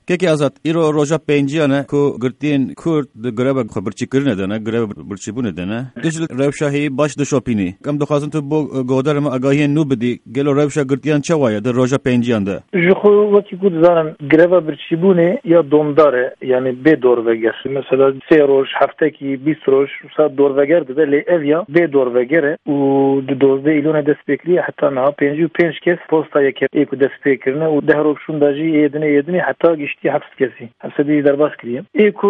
Keki Azat, îro roja pênciyan e ku girtiyên Kurd di greva xweberçîkirinê de ne, greva birçîbûnê de ne. Tu ji rewşa hêyî baş dişopînî. Em dixwazin tu bo godarê me agahiyên nû bidî. Gelo rewşa girtiyan çawa ye di roja pênciyan de? Ji xwe wekî ku dizanin greva birçîbûnê ya domdar e, yani bê dorveger. Mesela 3 roj, heftekî 20 roj wisa dorveger dibe lê ev ya bê dorveger e û di 12 îlonê dest pê kiriye heta niha 55 kes posta yekê ku dest pê kirine û 10 roj şûn da jî êdinê heta giştî 7 kesî. Hepsedî derbas kiriye. Ku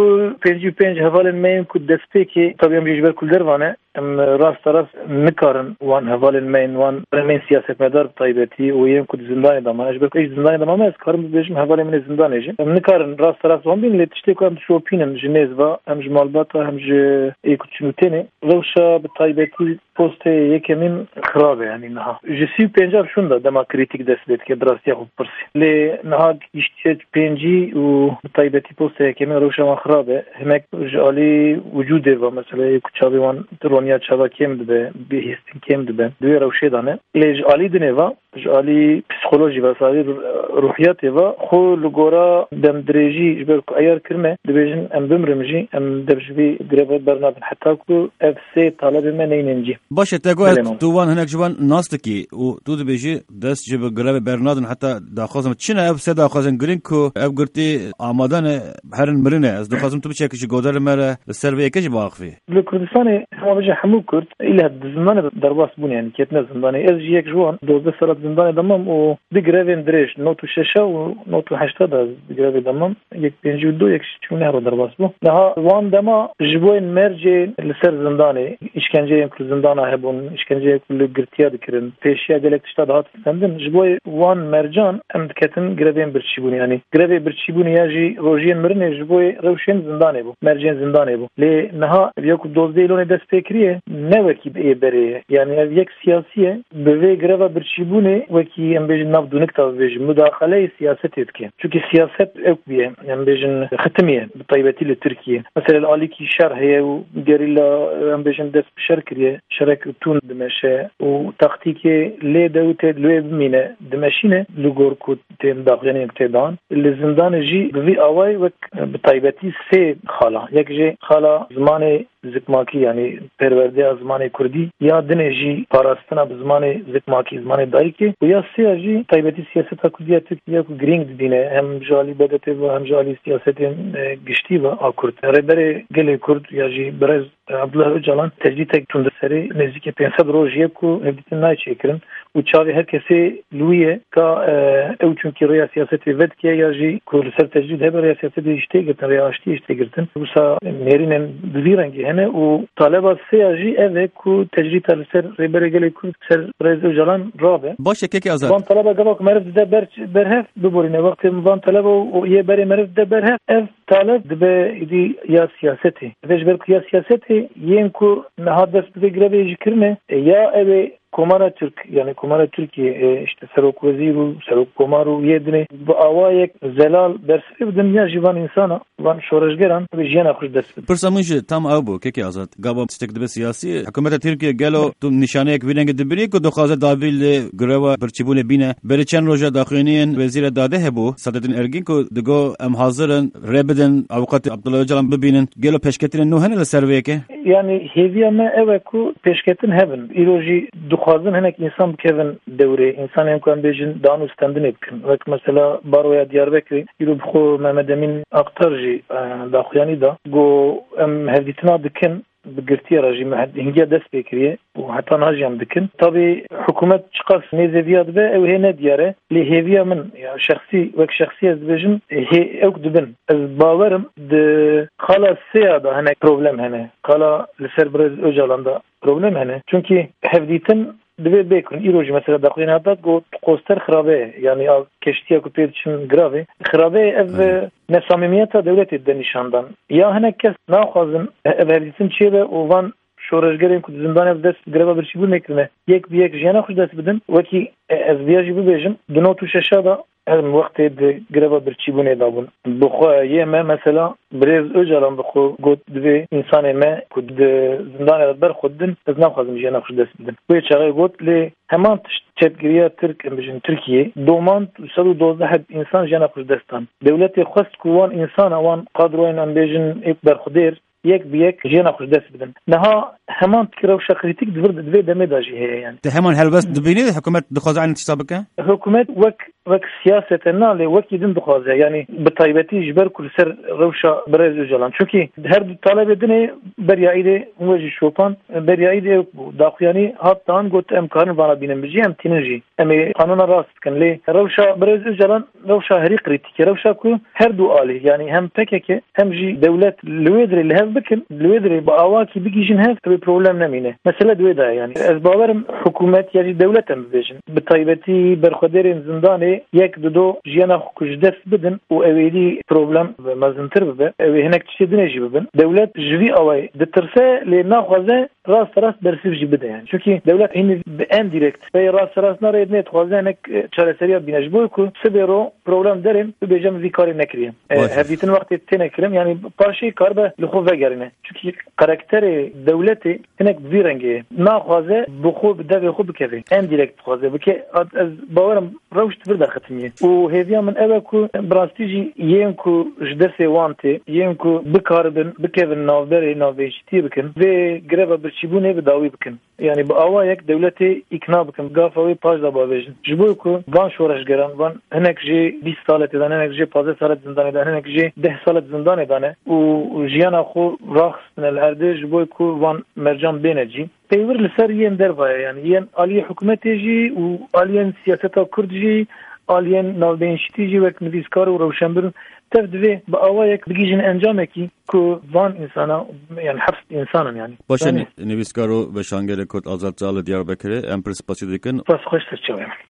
55 hevalên me ku dest pêkê tabii em jî ji ber ku dervan e em rast nikarin wan hevalên me wan me siyasetmedar taybetî û yên ku di zindanê da me ji ber ku ez zindanê da me ez karim bibêjim hevalê min ê zindanê jî em nikarin rast wan bînin lê tiştê ku em dişopînin ji nêzva hem ji malbata hem ji ku çûnûtenê rewşa bi taybetî postê yekê min xirab e yani niha. Ji 35 şûn da dema krîtîk dest pê dike bi rastiya xwe bipirsî. Lê niha giştiye 5 û bi taybetî postê yekê min rewşa wan xirab e. Hinek ji alî wicûdê ve mesela ku çavê wan roniya çava kêm dibe, bêhîstin kêm dibe. Duê rewşê da ne. Lê ji alî dinê ve ji alî psîkolojî ve sadî ruhiyatê ve xwe li gora demdirêjî ji ber ku eyar kirme dibêjin em bimrim jî em dev ji vê greva bernadin heta ku ev sê talebê me neynin cî. Başê te gohet tu wan hinek ji wan nas dikî û tu dibêjî dest ji bi grevê bernadin heta daxwazim çi ne ev sê daxwazên girîng ku ev girtî amadan e herin mirin e. Ez dixwazim tu biçekî ji godarê me re li ser vê yekê jî biaxivî. Li Kurdistanê hema bêje hemû Kurd île di zindanê derbas bûn yani ketine zindanê. Ez jî yek ji wan 12 salat zindanê damam û di grevên dirêj not û şeşa û not û heşta da di grevê damam yek pêncî û du yek çûne hero derbas bû. Niha wan dema ji bo yên mercê li ser zindanê işkenceyên ku zindana hebûn işkenceyê ku li girtiya dikirin pêşiya gelek tişta da hat sendin ji bo wan mercan em diketin grevên birçîbûnê yani grevê birçîbûnê ya jî rojiyên mirinê ji bo rewşên zindanê bû mercên zindanê bû. Lê niha ev ku 12 îlonê dest pê kiriye ne wekî ê berê ye yani ev yek siyasî ye bi vê greva birçîbûnê wekî em bêjin navdûnik da bêjin müdaxaleyê siyasetê dike. Çünkü siyaset ew biye em bêjin xitimiye bi taybetî li Tirkiye. Mesela alîkî şer heye û gerîla em bêjin dest bi şer kiriye şerek tûn dimeşe û taktîkê lê de û tê lê bimîne dimeşîne li gor ku tên daxuyanê tê dan li zindanê jî bi vî awayê wek bi taybetî sê xala yek jê xala zimanê zikmakî yani perwerdeya zimanê Kurdî ya dinê jî parastina bi zimanê zikmakî zimanê dayîkê û ya sêya jî taybetî siyaseta Kurdiya Tirkiye ku girîng dibîne hem ji alî BDP ve hem ji alî siyasetên giştî ve a Kurd. Rêberê gelê Kurd ya jî Birez Abdullah Öcalan tecdîtek tund serê nêzîkî 500 roj ye ku hevdîtin nayçêkirin û çavê her kesê lûye ka ew çunkî rêya siyasetê vedike ya jî ku li ser tecdîd hebe rêya siyasetê jî tê girtin rêya aştî jî tê girtin. Wisa nêrînên bi vî rengî hene û taleba sêya jî ev e ku tecdîta li ser rêberê gelê Kurd ser Birez Öcalan rabe. Başê kekê Azat. Van taleba gava ku meriv dide berhev biborîne wextê van taleba û yê berê meriv dide berhev ev taleb dibe îdî ya siyasetê. Divê ji ber ku ya siyasetê yên ku niha dest bi vê grevê jî kirine ya ev Komara Türk yani Komara Türkiye işte Serok Vezîr û Serok Komar û yê dinê bi awayek zelal berserê bidin ya jî van insana van şoreşgeran bi jiyana xwe dest bidin. Pirsa min jî tam ew bû kekê Azat. Gava tiştek dibe siyasî hikûmeta Tirkiye gelo tu nîşaneyek vî rengê dibirî ku dixwaze davî li greva birçîbûnê bîne. Berê çend roja daxuyaniyên wezîra dadê hebû Sadettin Ergin ku digo em hazirin rê bidin awqatê Abdullah Öcalan bibînin gelo peşketinên nû hene li ser vê yekê? Yani hêviya me ew e ku pêşketin hebin. Îro jî dixwazin hinek insan bikevin devrê. İnsanên ku em bêjin dan û stendinê bikin. Wek mesela baroya Diyarbekirê îro bi xwe Mehmed Emîn Aktar jî daxuyanî da got em hevdîtina dikin bi girtiya re jî hingiya dest pê kiriye û heta najiyam dikin. Tabii hikûmet çiqas nêzê vîya dibe ew hê ne diyar e. Lê hêviya min ya şexsî wek şexsî ez dibêjim ew dibin. Ez bawerim di xala sêya da hinek problem hene. Xala li ser Birez Öcalan da problem hene. Çünkü hevdîtin divê bêkin îro jî mesela daxuyanê hatat got qoster xirabe yani keştiya ku pê diçin giravê xirabe ev nesamîmiyeta dewletê de nîşandan ya hinek kes naxwazin ev hevdîtin çêbe û van شورشگرین که زندان دست گربه برچیبون نکرنه یک به یک جیانا خوش دست بدن وکی از بیاجی ببیجم دنو تو ششادا هم وقت گربه برچیبون دابون بخو یه ما مثلا بریز اجالم بخو گود دوی انسان ما کد زندان بر خودن از نخوازم جیانا خوش دست بدن وی چاقی گود لی همان چپگیری ترک بجن ترکیه دومان 112 انسان جیانا خوش دستان دولت خواست که وان انسان وان قادروین ان بجن ایک بر خودیر یک به یک جیانا خوش دست بدن نها همان تکرار شخصیتیک دوی دمی داشی هی یعنی همان هلبست دبینی حکومت دخواز عن انتصابك حکومت وک سیاست ناله وکی دن دخوازه یعنی بطایبتی جبر کل سر روشا برای جلان چونکی هر دو طالب دنه بریایده موجی شوپان بریایده داخیانی هاتان گوت امکان وانا بینم بجی هم تینجی امی قانون راست کن لی روشا برای جلان روشا هری قریتی روشا کو هر دو آلی یعنی هم پکه هم جی دولت لویدری لهف بکن لویدری با آواکی بگیجن هست به پروبلم نمینه مثلا دویده یعنی از باورم حکومت یعنی دولت هم ببیجن بطایبتی برخودر زندانه یک دو جیانا خوش دست بدن و اویدی پروبلم مزنتر ببه اوی هنک چی دنجی ببن دولت جوی اوی دترسه لی ناخوازه راست برسیب جی بده یعنی چونکی دولت این ان دایرکت به راست نرید نه خوازه هنک چارەسەریya بینش بو کو سبرو پروبلم داریم ببیجم وی کاری نکریم هدیتن وقت تنکرم یعنی پاشی کار به لخو وگرینه چونکی کاراکتر دولت هنک ویرنگه ناخوازه بخو بده خو بکوی ان دایرکت خوازه بکه از باورم روشت برده ختمیه و هیویا من اوه کو براستیجی یم کو جدرسه وانته یم کو بکاربن بکوین نافبری نافیشتی بکن و گربه برچیبونه بداوی بکن یعنی با آوا یک دولت اقناع بکن گافوی پاش داباویجن جبوی کو وان شورشگران وان هنک جی 20 سالت دانه هنک جی 15 سالت زندانی دانه هنک جی 10 سالت زندانی دانه و جیانا خو راخصن الارده جبوی کو وان مرجان بینجی پیور لسر ین دربای یعنی ین آلی حکومتی جی و آلیان سیاستا کرد جی آلیان نالبینشتی جی وک نویسکار و روشنبر تفدوی با آوایک بگیجن انجامه کی که وان انسانا یعنی حبس انسانم یعنی باشه نویسکارو به شانگر کد آزاد زال دیار بکره ام پرسپاسی دیکن پس خوش سرچویم